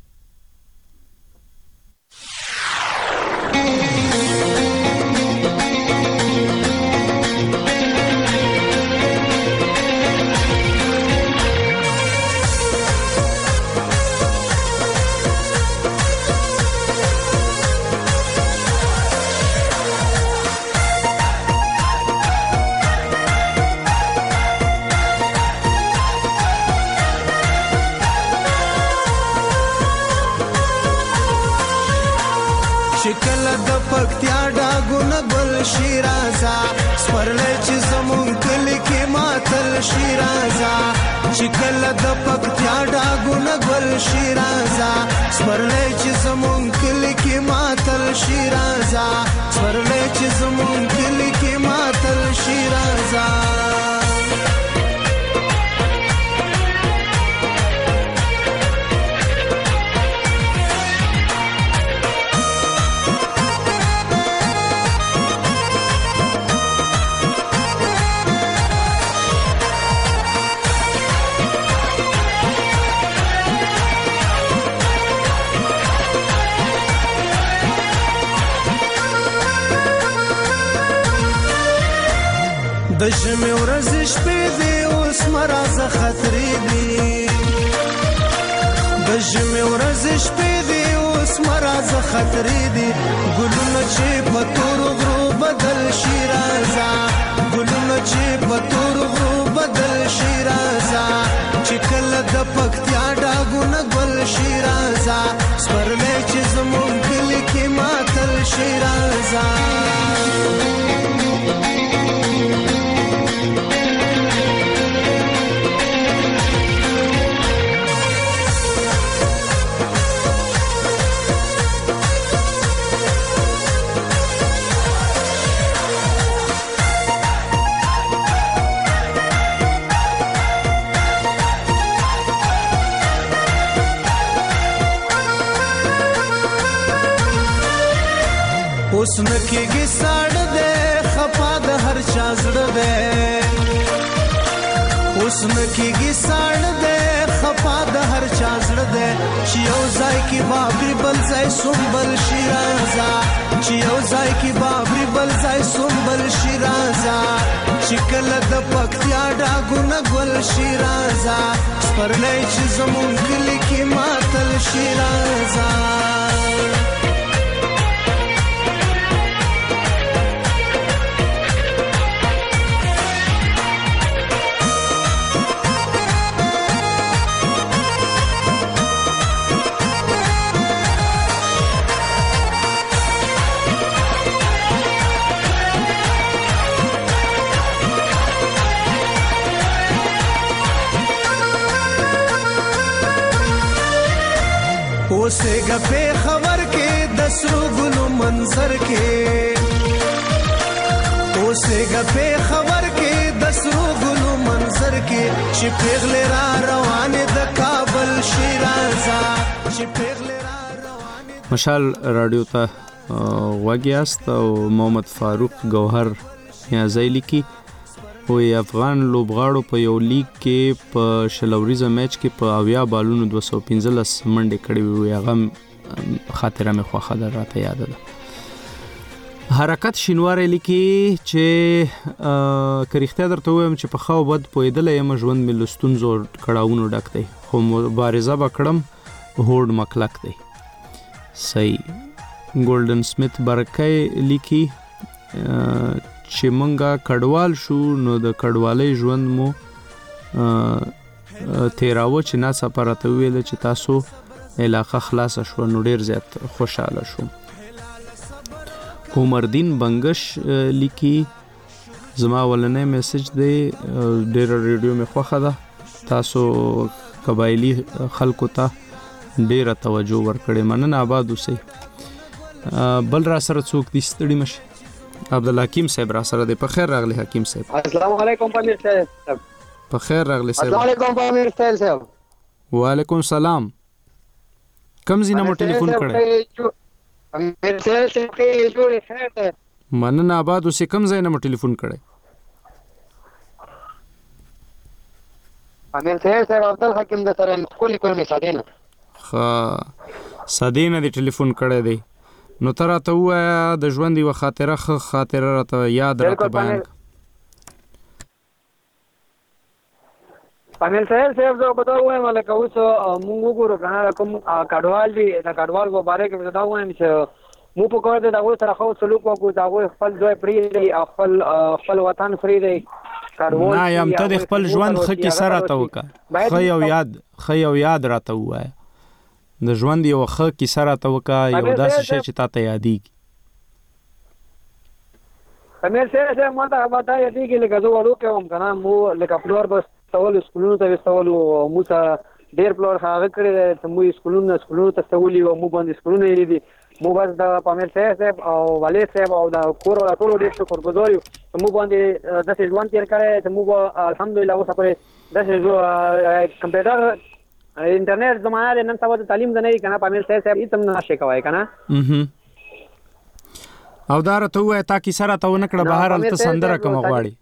پکتیا ډاګونه ګل شي راځه، سپرلی چې زمونږ کلي کې ماتل شي راځه، چې کله د پکتیا ډاګونه ګل شي راځه، سپرلی چې زمونږ کلي کې ماتل شي راځه، سپرلی چې زمونږ کلي کې ماتل شي راځه. د ژمي ورځې شپې دي اوس مرازه خطرې دي، د ژمي ورځې شپې دي اوس مرازه خطرې دي، ګلونه چې په تورو غرو بدل شي راځه، ګلونه چې په تورو غرو بدل شي راځه، چې کله د پکتیا ډاګونه ګل شي راځه، سپرلی چې زمونږ کلي کې ماتل شي راځه. اوس نکېږي ساړه دی، خفا د هر چا زړه دی، اوس نکېږي ساړه دی، خفا د هر چا زړه دی، چې یو ځای کې بابري بل ځای سنبل شي راځه، چې یو ځای کې بابري بل ځای سنبل شي راځه، چې کله د پکتیا ډاګونه ګل شي راځه، سپرلی چې زمونږ کلي کې ماتل شي راځه. اوسېږه پېښور کې د سرو ګلو منظر کې، اوسېږه د په خبر کې د سرو ګلو منظر کې چې پیغله را روانه د کابل شیرازه چې پیغله مشال رادیو ته وګیاست او محمد فاروق گوهر یا زایلی کی وی افغان لوبغاړو په یو لیگ کې په شلوریزه میچ کې په اویا بالونو 215 منډه کړې وي هغه خاطره مې خوخه ده راته یاد ده حرکت شینوار لیکي چې کریخته درته وایم چې په خو بد پویدل یم ژوند مې لستون زور کړهونو ډک دی خو مبارزه وکړم هوډ مکلک دی صحیح ګولډن سمیت برکای لیکي چې مونږه کډوال شو نو د کډوالۍ ژوند مو تیراو چې ناسا پرته ویل چې تاسو علاقه خلاص شو نو ډیر زیات خوشاله شو عمردین بنگش لیکي زما ولنې میسج دی ډیر ریډیو می خوخه ده تاسو قبایلی خلکو ته ډیره توجه ورکړې مننه آباد اوسئ بل را سره څوک دي ستړي مشه عبدالحکیم صاحب را سره دی په خیر راغلی حکیم صاحب السلام علیکم پامیر صاحب په خیر راغلی صاحب السلام علیکم پامیر صاحب وعلیکم السلام کم زینه مو ټلیفون کړی پامیر صاحب کې جوړې خیر ده مننه آباد اوسئ کم زینه مو ټلیفون کړی پامیر صاحب عبدالحکیم د سره کلی کومې سادینه سادینه دی ټلیفون کړی دی نو ته راته ووایه د ژوند یوه خاطره راته یاد راته بیان پامیر صاحب زه به دا ووایم لکه اوس مونږ وګورو که نه کوم کډوال دي د کډوال په باره کې به دا ووایم چې مونږ په کار دی د هغوی سره ښه سلوک وکړو د هغوی خپل ځای پرېږدئ او خپل وطن پرېږدئ نه یم ته د خپل ژوند ښه کیسه راته وکړه ښه یو یاد راته ووایه د ژوند یو ښه کیسه راته وکړه یو داسې شی چې تا ته یادېږي پامیر صاحب ما ته دا یادېږي لکه زه وړوکی وم که نه مو لکه پلور به ستولو سکولونو ته وستولو مو سره ډېر پلور هغه کړی دی چې مو سکولونو ته ستولي وو مو باندې سکولونه یې دي مو بس د پامیر صاحب او والد صاحب او د کور والا ټولو ډېر شکرګزار یو چې مو باندې داسې ژوند تېر کړی چې مو به الحمدلله اوسه پورې داسې کمپیوټر انټرنیټ زمانه ده نن سبا د تعلیم نه کنه پامیر صاحب هیڅ هم نشي کوي کنه او دا راته وای تا کی سره ته ونه کړه بهر الته سندره کوم غواړي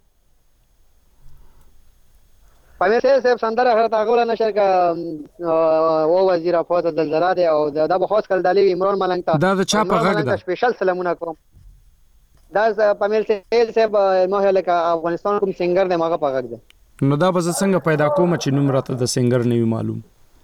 پامیر صاحب سندره هغه غوړه نشه کا او وزیر افواج دلزلا دی او دا به خاص کل دلی عمران ملنګ ته دا د چا په غږ ده سپیشل سلامونه کوم دا پامیر صاحب ما هله کا افغانستان کوم سنگر دی ماغه په غږ ده نو دا به څنګه پیدا کوم چې نوم راته د سنگر نه معلوم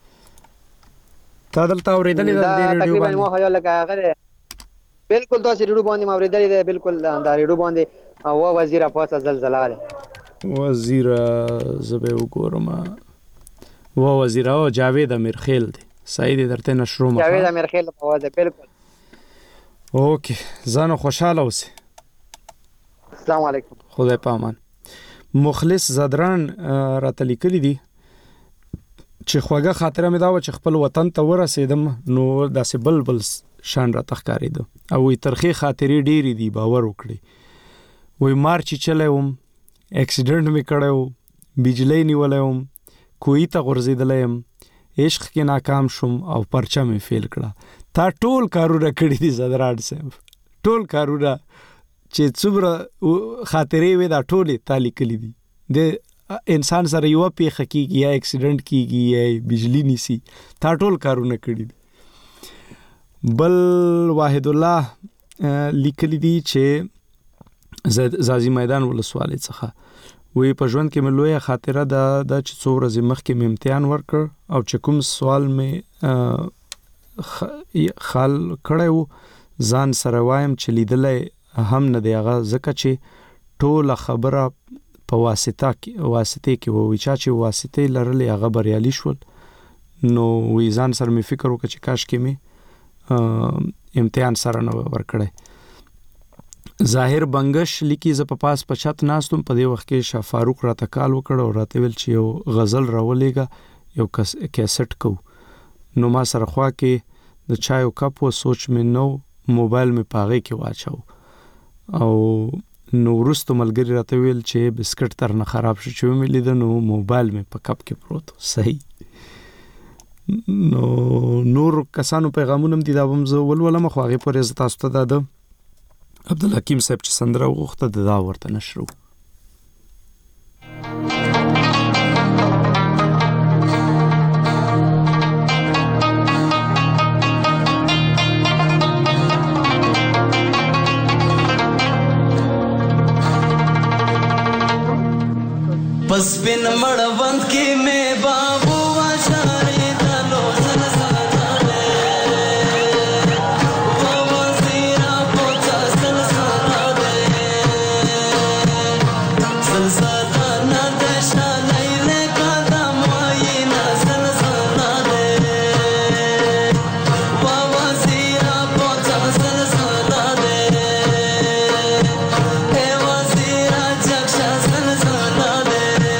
تا دلته اورېدلې ده د ریډیو تقریبا ما خیال لګا هغه بالکل دا ریډیو باندې ما اورېدلې ده بالکل دا ریډیو باندې او وزیر افواج زلزلہ ده وزیر زبې وګورم و وزیر او جاوید امیرخیل دی صحیح دی درته نشرو ما جاوید امیرخیل په واده بالکل اوکے زانو خوشاله اوسه السلام علیکم خدای پامان مخلص زدران راته لیکلی دي چې خوږه خاطره مې دا و چې خپل وطن ته ورسېدم نو داسې بلبل شان راته ښکارېده او وایي ترخې خاطرې ډېرې دي باور وکړئ وایي مار چې چلی وم اکسیډنټ مې کړی و بجلی نیولی وم کوهي ته غورځېدلی یم عشق کې ناکام شوم او پرچه مې فیل کړه تا ټول کارونه کړي دي زدران صاحب ټول کارونه چې څومره خاطرې وې دا ټولې تا لیکلي دي د انسان سره یو پیښه کیږي یا اکسیډنټ کیږي یا بجلی نیسی تا ټول کارونه کړي دي بل واحد الله لیکلی دي چې زازی میدان ولسوالۍ څخه وی په ژوند کې مې لویه خاطره ده چې څو ورځې مخکې مې امتحان ورکړ او چې کوم سوال مې خال کړی و ځان سره وایم چې لیدلی هم نه دی هغه ځکه چې ټوله خبره په واسطه کې ووی چا چې واسطې لرلې هغه بریالي شول نو وی ځان سره مې فکر وکړ چې کاش کې مې امتحان سره نه ورکړی ظاهر بنگش لیکي زه په پاس پچات ناستم په دې وخت کې شاه فاروق راته کال وکړ او راته ویل چې یو غزل راولېږه یو کیسټ کو نو ما سره خوا کې د چایو کپ و سوچ مې نو موبایل مې پاغې کې واچاو او نو وروسته ملګری راته ویل چې بسکټ تر نه خراب شو چې مې لیده نو موبایل مې په کپ کې پروت صحیح. نو نور کسانو پیغامونه هم دي دا هم زه ولولم خو هغې پورې زه تاسو ته دا د عبدالحکیم صاحب چې سندره وغوښته دا ورته نشرو. پس بن مړوند کې مې بابو واشارې دلو زلزلہ دے و وزیرا پوچا زلزلہ دے زلزلہ نہ دشا لیلے کا دمائی نہ زلزلہ دے و وزیرا پوچا زلزلہ دے اے وزیرا جگشا زلزلہ دے.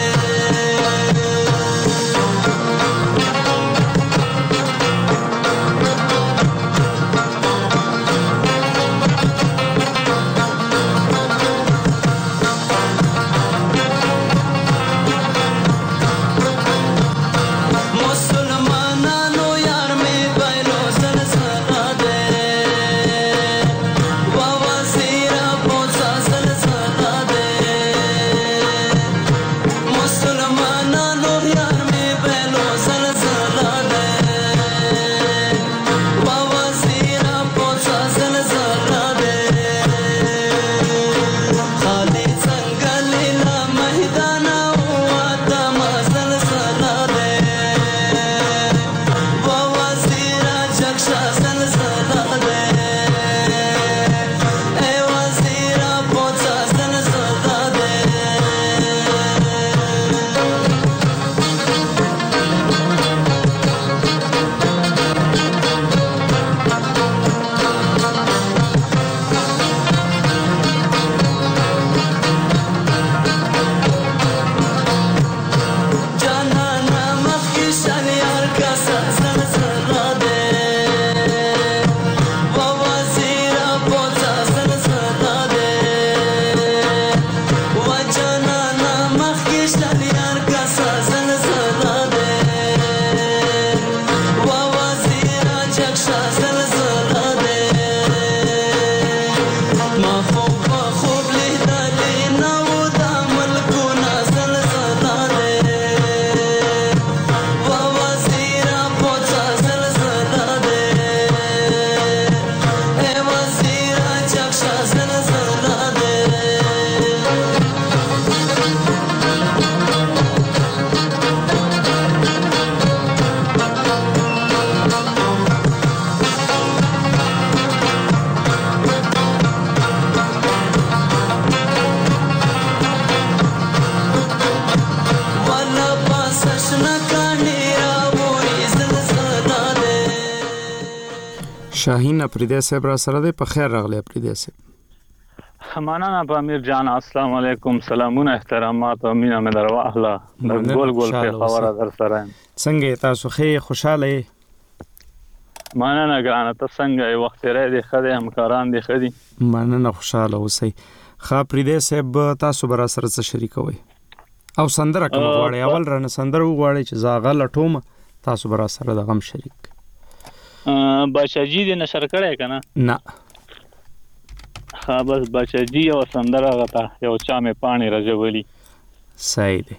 شاهین اپریدی صاحب را سره دی. په خیر راغلی اپریدی صاحب. مننه پامیر جان، السلام علیکم، سلامونه احترامات او مینه مې در واخله. د ګول ګول په خبره در سره څنګه تاسو ښه خوشاله یې؟ مننه ګرانه، ته څنګه یې؟ وخت تیری دی ښه دی، همکاران دي ښه دي؟ مننه، خوشاله اوسئ. ښه اپریدی صاحب تاسو به را سره څه شریکوئ او سندره کوم غواړئ؟ اول رانه سندره وغواړئ چې زه هغه لټوم، تاسو به را سره د غم شریک. بچاجي دې نشر کړی که نه؟ نه. ها بس بچاجي یو سندره غته یو چا مې پاڼې رژولي. صحیح دی.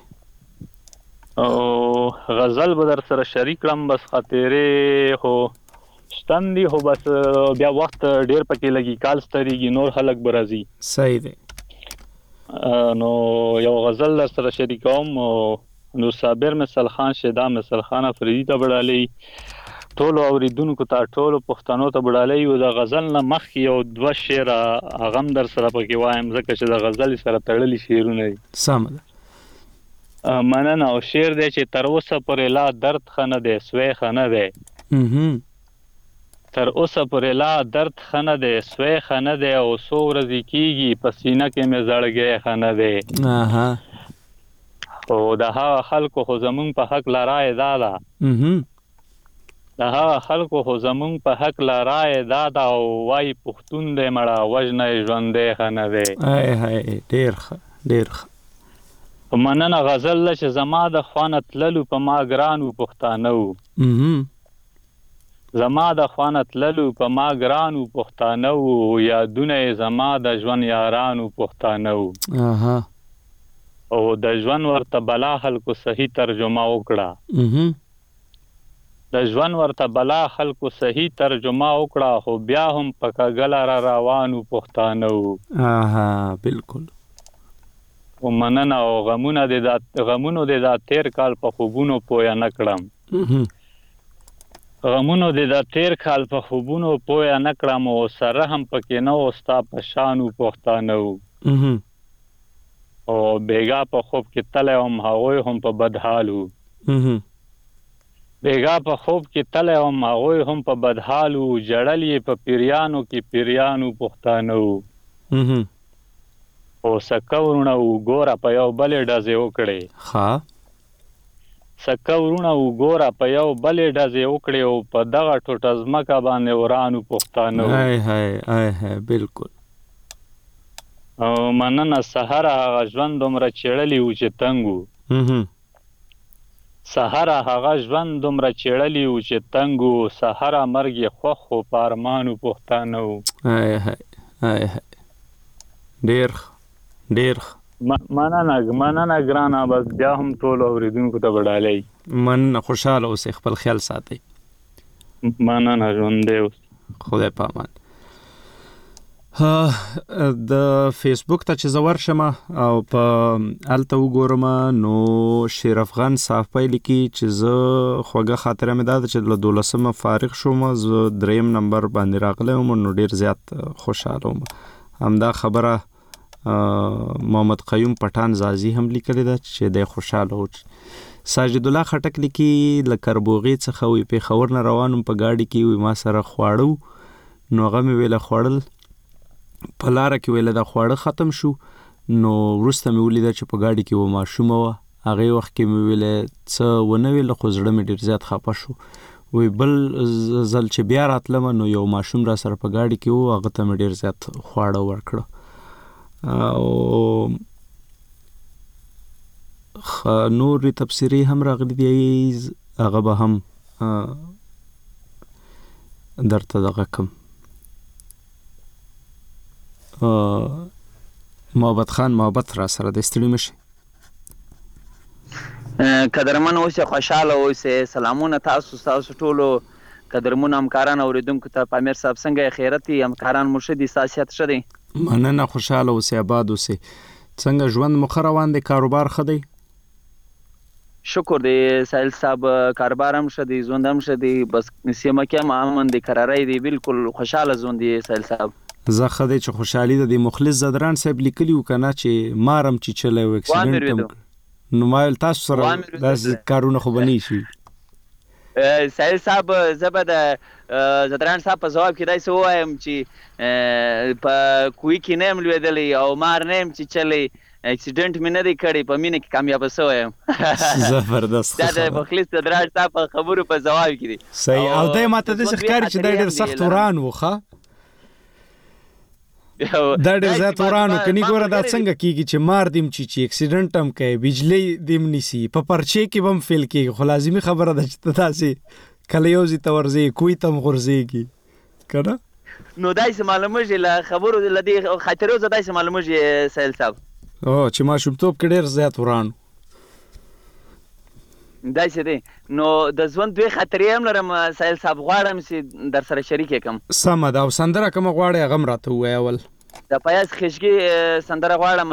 او غزل به در سره شریک کړم، بس خاطرې خو شتن دي، خو بس بیا وخت ډیر پکې لګي، کال ستریږي، نور خلک به راځي. صحیح دی. نو یو غزل در سره شریکوم. نو صابر مثل خان، شیدا مثل خان، افریدي ته بړالي، ټولو اوریدونکو ته، ټولو پښتنو ته بړالي. او د غزل نه مخکې یو دوه شعره هغه هم در سره پکې وایم، ځکه چې د غزل سره تړلي شعرونه دي. سمه ده. مننه. او شعر دی چې تر اوسه پورې لا درد ښه نه دی، سوی ښه نه دی. تر اوسه پورې لا درد ښه نه دی، سوی ښه نه دی، او څو ورځې کېږي په سینه کې مې زړګی ښه نه دی. خو د هغه خلکو خو زمونږ په حق لا رایې دا ده د هغه خلکو خو زمونږ په حق لا رایې دا ده او وایي پښتون دی مړه وژنه یې ژوندی ښه نه دی. ډېر ښه ډېر ښه. په مننه غزل ده چې زما د خوا نه تللو په ما ګران وو پښتانه وو. زما د خوا نه تللو په ما ګران وو پښتانه وو یادونه یې زما د ژوند یاران وو پښتانه وو. او د ژوند ورته بلا خلکو صحیح ترجمه وکړه. د ژوند ورته بلا خلکو صحیح ترجمه وکړه خو بیا هم په کږله را روانو پښتانه وو. بالکل. او مننه او غمونو دې دا تیر کال په خوبونو پویه نه کړم. غمونو دې دا تیر کال په خوبونو پویه نه کړم او سره هم پکې نه و ستا په شان وو پښتانه وو. او بیګا په خوب کې تلی هم هغوی هم په بد حال وو. بیګا په خوب کې تلی هم هغوی هم په بد حال وو جړل یې په پیریانو کې پیریانو پښتانه وو. او سکه ورونه وګوره په یو بلې ډزې وکړې. سکه ورونه وګوره په یو بلې ډزې وکړې او په دغه ټوټه ځمکه باندې ورانو پښتانه وو. بالکل. او مننه سهار هغه ژوند دومره چېړلی و چې تنګ وو. سهار هغه ژوند دومره چېړلی و چې تنګ وو سهار مرګ یې خوښ خو په ارمانو پښتانه وو. ډېر مننه ګرانه بس بیا هم ټولو اورېدونکو ته بډالۍ. مننه خوشحاله اوسئ خپل خیال ساتئ. مننه ژوندی اوسئ. خدای په امان. د فیسبوک ته چې زه ورشم او په هلته وګورم نو شیر افغان صافی لیکي چې زه خوږه خاطره مې دا ده چې له 12 فارغ شوم زه 3 نمبر باندې راغلی وم نو ډېر زیات خوشحاله وم. همدا خبره محمد قیوم پټان زازي هم لیکلی ده چې دی خوشحاله و. ساجد الله خټک لیکي له کربوغې څخه وي پېښور نه روانم په ګاډي کې وي ما سره خواړه نو هغه مې ویله خوړل په لاره کې ویله دا خواړه ختم شو نو وروسته مې ولیده چې په ګاډي کې و ماشومه وه هغې وخت کې مې ویله څه ونه ویله خو زړه مې ډېر زیات خفه شو. وی بل ځل چې بیا راتلم نو یو ماشوم را سره په ګاډي کې و هغه ته مې ډېر زیات خواړه ورکړه. او نورې تبصرې هم راغلي دي هغه به هم درته دغه کم. محبت خان محبت را سره د ستړي مشي. قدرمن اوسئ خوشحاله اوسئ. سلامونه تاسو ټولو قدرمن همکاران اوریدونکو ته. پامیر صاحب څنګه خیرت دي همکاران مو ښه دي صحت ښه دی؟ مننه خوشحاله اوسئ آباد اوسئ. څنګه ژوند مو ښه روان دی کاروبار ښه دی؟ شکر دی سایل صاحب کاروبار هم ښه دی ژوند هم ښه دی بس سیمه کې هم امن دی قراری دی بالکل خوشحاله ژوند دی سایل صاحب. زه ښه دی چې خوشحالي ده. د مخلص زدران صاحب لیکلي و که نه چې مارم چې چلی و اکسیډنټ هم نو ما ویل تاسو سره داسې کارونه خو به نه شي. سایل صاحب زه به د زدران صاحب په ځواب کې داسې ووایم چې په کوی کې نه یم لوېدلی او مار نه یم چې چلی اکسیډنټ مې نه دی کړی په مینه کې کامیابه شوی یم. زبردست. دا د مخلص زدران صاحب په خبرو په ځواب کې دی. صحیح. او دی ماته داسې ښکاري چې دا ډېر سخت وران و ښه دا ډېر زیات وران و کني ګوره دا څنګه کېږي چې مار دیم چې اکسیډنټ هم کوي بجلی دیم نیسي په پرچې کې به هم فیل کېږي خو لازمي خبره ده چې ته داسې کله یو ځای ته ورځې کوی ته هم غورځېږي که نه نو داسې معلومېږي له خبرو له دې خاطرو زه داسې معلومېږي سهیل صاحب چې ماشومتوب کې ډېر زیات وران داسې دی. نو د ژوند دوی خاطرې هم لرم سهیل صاحب غواړم چې در سره شریکې کړم. سمه ده. او سندره کومه غواړې هغه هم راته ووایه اول. د پیاز خشګي سندره غواړم.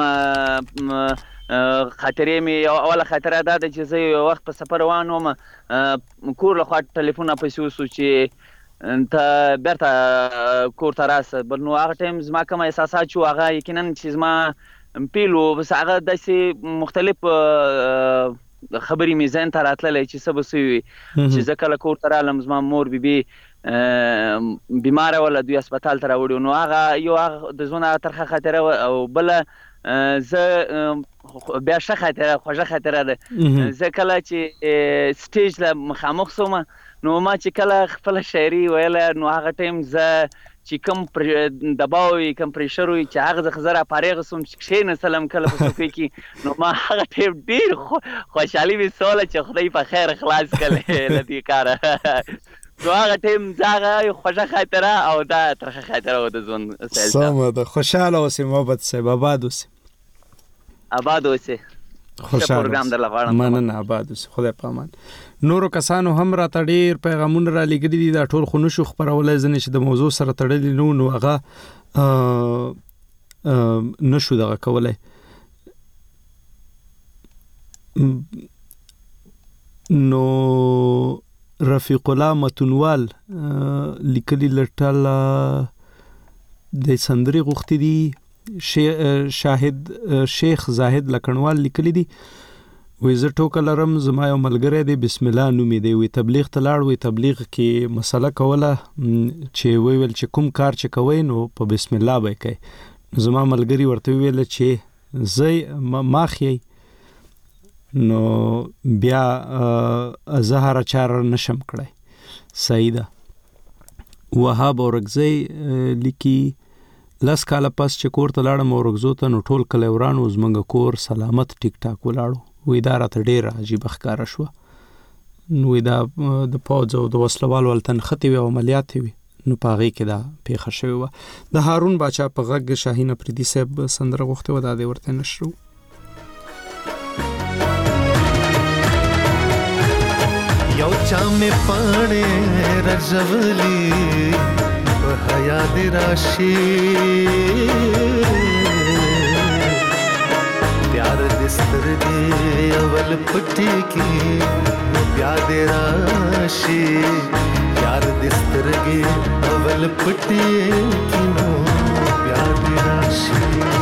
خاطرې مې اوله خاطره دا ده چې زه یو وخت په سفر روان وم کور لخوا ټلیفون راپسې وسو چې ته بیرته کور ته راسه بل نو هغه ټایم زما کوم احساسات چې هغه یقینا چې زما پیل و بس هغه داسې مختلف خبرې مې ذهن ته راتللی چې څه به څه وي چې زه کله کور ته رالم زما مور بیبي بیماره وله دوی هسپتال ته راوړي نو هغه یو هغه د ژوند هغه ترخه خاطره وه او بله زه بیا ښه خاطره خوږه خاطره ده زه کله چې سټیج له مخامخ سوم نو ما چې کله خپل شاعري ویله نو هغه ټایم زه چې کوم دباو وي کوم پریشر وي چې هغه زه را فارغ سوم چې کښېنستلم کله په څوکۍ کې نو ما هغه ټایم ډېر خوشحالي محسوسوله چې خدای په خیر خلاص کړی له دې کاره نو هغه ټایم زه هغه خوږه خاطره او دا ترخه خاطره وه د ژوند سمه ده. خوشحاله اوسې محبت صاحب، آباد اوسې. آباد اوسې. پروګرام درله غواړم. مننه، آباد اوسې. خدای په امان. نورو کسانو هم راته ډېر پیغامونه را لېږلي دي، دا ټول خو نشو خپرولی ځینې چې د موضوع سره تړلي نو هغه نشو دغه کولی. نو رفیق الله متونوال لیکلي لټاله د سندرې غوښتي دي. شیخ زاهد لکنوال لیکلي دي، وی زه ټوکه لرم، زما یو ملګری دی بسم الله نوم یې دی، وی تبلیغ ته لاړ، وی تبلیغ کې مسله کوله چې ویل چې کوم کار چې کوئ نو په بسم الله به یې کوئ. زما ملګري ورته وویل چې زه ماخ یې نو بیا زه هره چاره نشم کړی. صحیح ده. وهاب اورګزی لیکي 10 کاله پس چې کور ته لاړم اورګزو ته نو ټول کلی وران و، زمونږ کور سلامت ټیک ټاک ولاړو. وی دا راته ډېره عجیبه ښکاره شوه. نو وی دا د پوځ او د وسلوالو هلته نښتې وې او عملیاتې وې نو په هغې کې دا پیښه شوې وه. د هارون باچا په غږ شاهین افریدي صاحب سندره غوښتې وه، دا دې ورته نشرو. یو چا مې پاڼې رژولي په حیا دې راشي، پیار دې سترګې اول پټې کې بیا دې راشي، پیار دې سترګې اول پټې کې نو بیا دې راشي.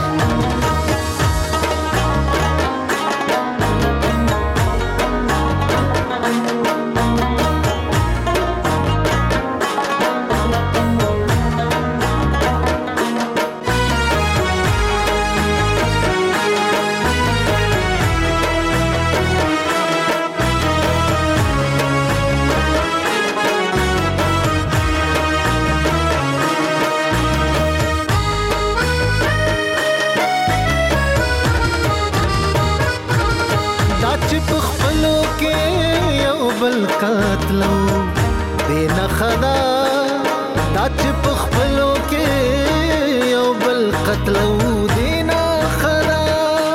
قتلو دین خدا دا چې په خپلو کې یو بل قتلو دین خدا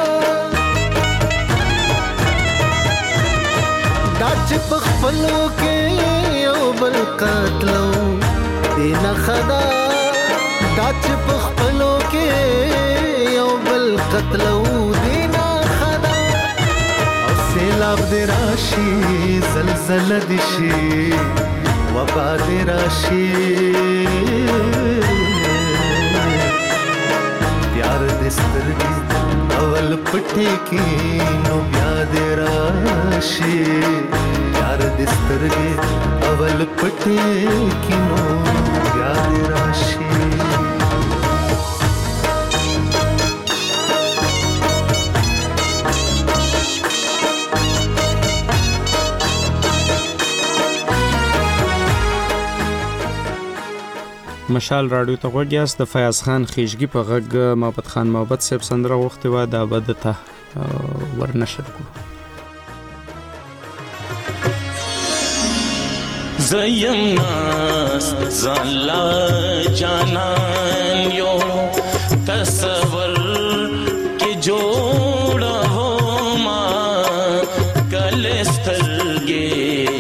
دا چې په خپلو کې یو بل قتلو دین خدا دا چې په خپلو کې یو بل قتلو دین خدا. او سیلاب دې راشي زلزلہ دشي وبا دې راشي پیار دې سترګې اول پټې کې نو بیا دې راشي پیار دې سترګې اول پټې کې نو بیا دې راشي. مشال راډیو ته غوږ یاست. د فیاض خان خیشګي په غږ محبت خان محبت صاحب سندره غوښتې وه، دا به دته ورنشر کړو. زیم ناست ځان لا جانان یو تصور کې جوړه ما کله سترګې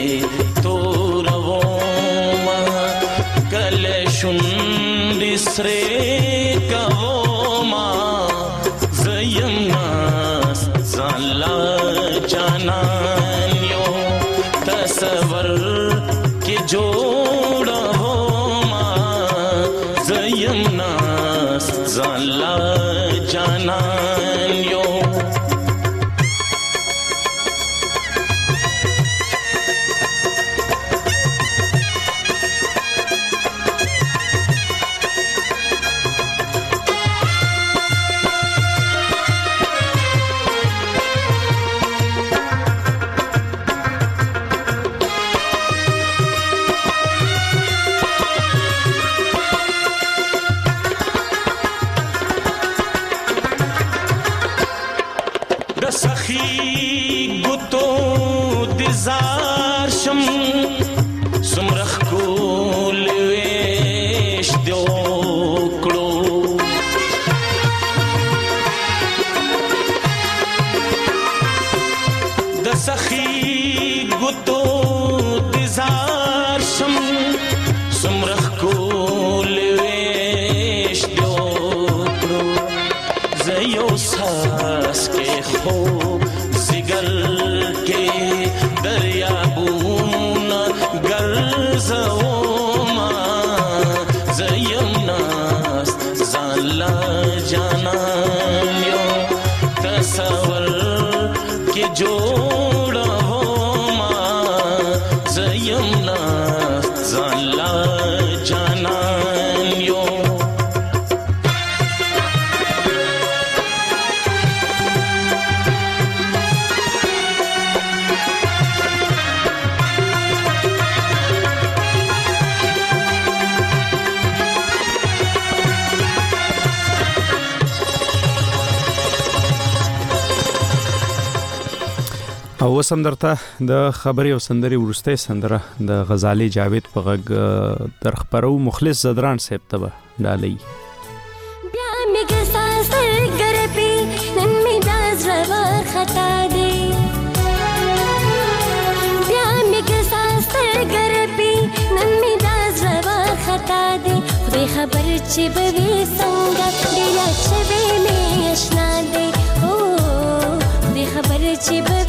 سره کوو ما زیم ناس ځاله جانان یو تصور کې جوړو ما زیم ناس ځاله جانان یو. سخی ګوتو د زار شم سمرخ کول ویش دیو کړو د سخی ګوتو د زار شم سمرخ کول ویش دیو کړو زيو ساس کې خو زګل کې دریابونه ګرځوما زيم ناس زالا جانان یو تصور کې جوړوما زيم ناس زالا جانان یو او وسم درته د خبري او سندري ورسته سندره د غزالي جاوید په غږ در خبرو مخلص زدران صاحب ته ډالۍ بیا میګ ساس ګرپی نن می داز رور خطا دی بیا میګ ساس ګرپی نن می داز رور خطا دی خدای خبر چې به وي څنګه ډیر چې به می آشنا دی او خدای خبر چې به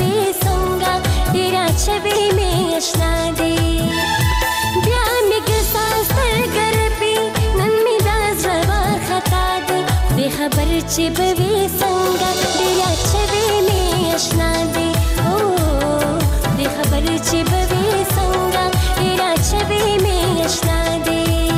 छवि में अशना दे ब्या मिग सास गरबी नन्मी दाज रवा खता दे बेखबर चिबवी संगा दिया छवि में अशना दे ओ बेखबर चिबवी संगा दिया छवि में अशना दे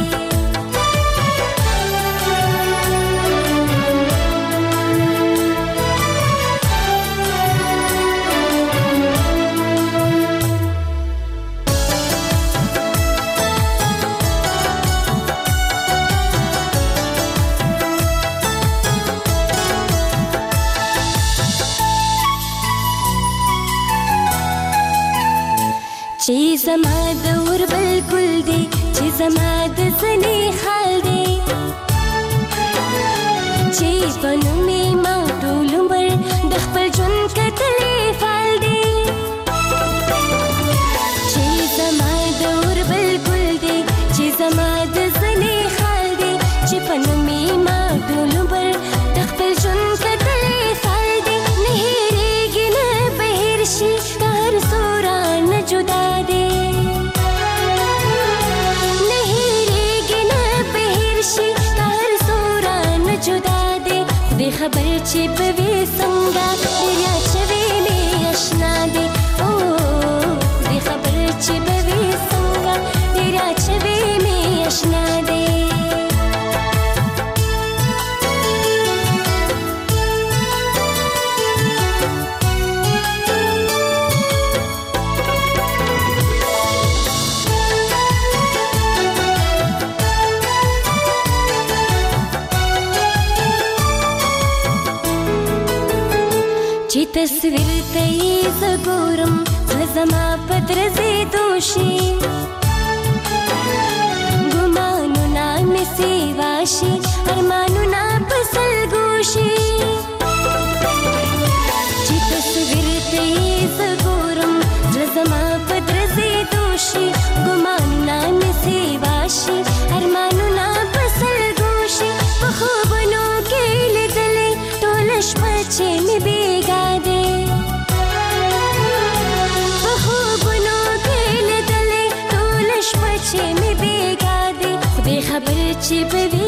زما د ور بالکل دی چې زما د زنی حال دی چې بنو می ما ټول عمر د خپل ژوند کتلې فال دی چې زما د ور بالکل دی چې زما د زنی حال دی چې بنو می ما ټول عمر د خپل ژوند کتلې فال دی نه هېریږي نه بهر شي هر سوران جدا دی خبر چې په وې څنګه دریا چوي مې آشنا دي او دې خبر چې په وې څنګه دریا چوي مې آشنا دي تصویر ته یې زګورم زما پدرځې دوشي ګمانونه مې سیواشي ارمانونه پسل ګوشي چې تصویر ته یې زګورم زما پدرځې دوشي ګمانونه مې سیواشي ارمانونه پسل ګوشي په خوبونو کې لیدلې ټول شپه چې مې بیګا دی په خوبونو کې لیدلې ټول شپه چې مې بیګا دی خدای خبر چې به